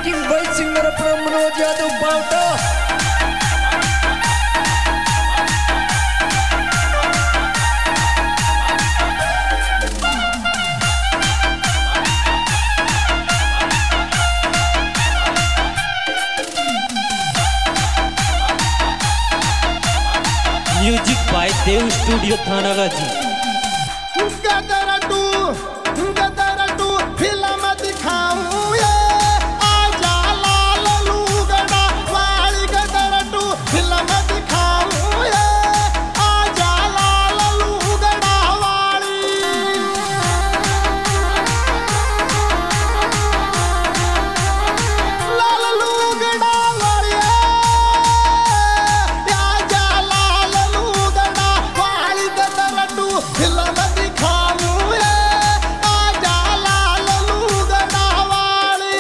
Presenting by singer from Manoj Yadav Bawta. Music by Dev studio Thanagazi. Gadar two film दिखाऊं ये आजा लाल लूगड़ा वाली। गदर टू फिल्म दिखाऊं ये आजा लाल लूगड़ा वाली। लाल लूगड़ा वाली आजा लाल लूगड़ा वाली। गदर टू फिल्म दिखाऊं ये आजा लाल लूगड़ा वाली।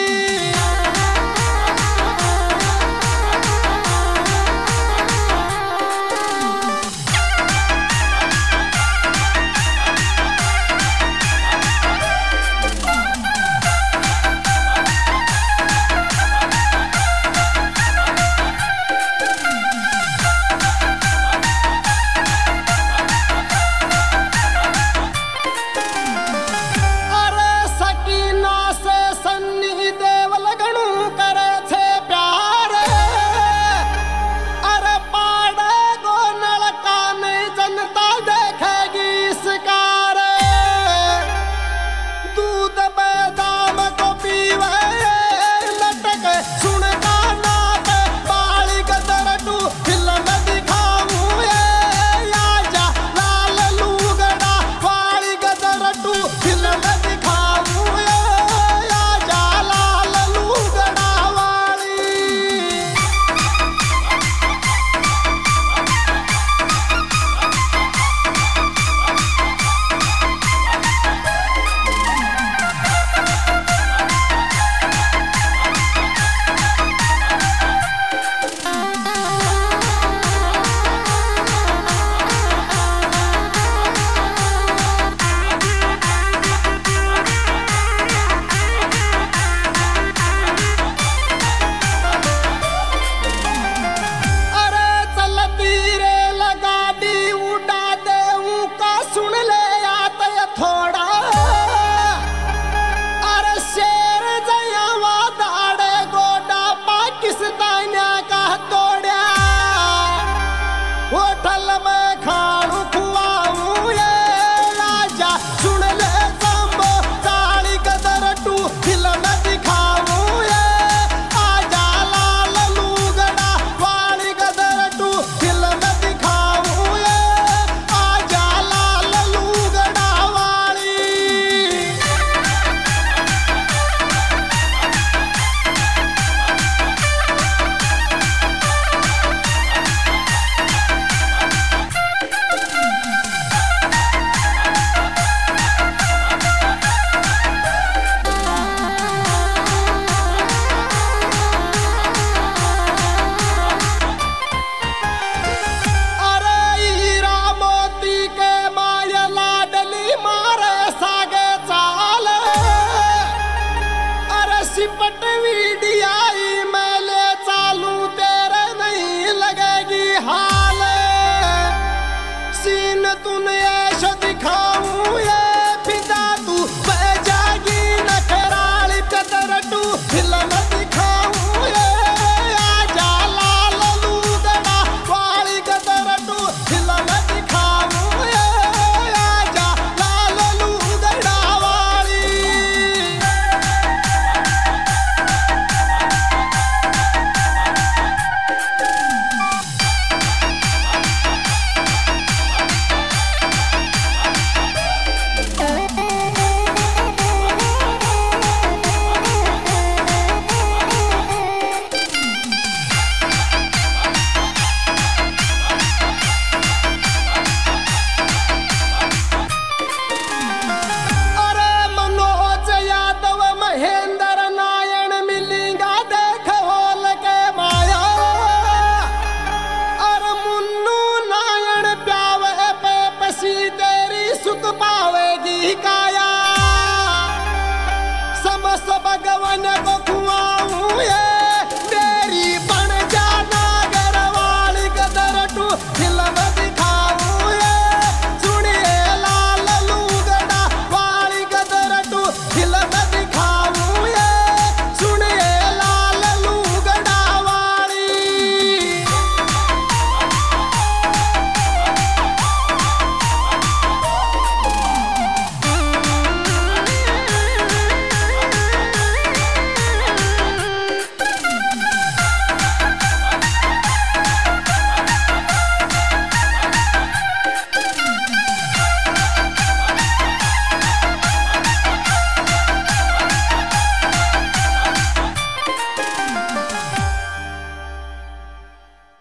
अरे सकीना से सन्नी देवल गणू करे थे प्यार। अरे पाड़े गो नलका नहीं जनता देखेगी इसका रे। दूध बेदाम को पीवे लटक सुन गाना पे बाली। गदर टू फिल्म दिखाऊं ये आजा लाल लूगड़ा वाली। गदर टू फिल्म दिखाऊं ये आजा लाल लूगड़ा वाली। अरे चलती रे लगा दी उड़ा दे का सुन ले आते थोड़ा। अरे शेर जयावा दाड़े गोडा पाकिस्तानिया का तोड़ा। होटल में खाणू खुआऊं ये आजा सुन ले सांबो साड़ी। गदर टू फिल्म दिखाऊं ये आजा लाल लूगड़ा वाली। गदर टू फिल्म दिखाऊं ये आजा लाल लूगड़ा वाली। अरे हीरा मोती के माया लाडली मारे सागे चाल। अरे सिपट वीडियाई मैले चालू तेरे नहीं लगेगी हाल। सीन तूने ऐशो दिखाऊं ये फिदा तू बह जागी नखराली। गदर टू फिल्म दिखाऊं ये आजा लाल लूगड़ा वाली। गदर टू फिल्म दिखाऊं ये आजा लाल लूगड़ा वाली। अरे मनोज यादव महेंद्र नायण मिलेगा देख होल के माया। अरे मुन्नू नायण प्यावे पे पसी तेरी सुख पावेगी काया। समस्त भगवान को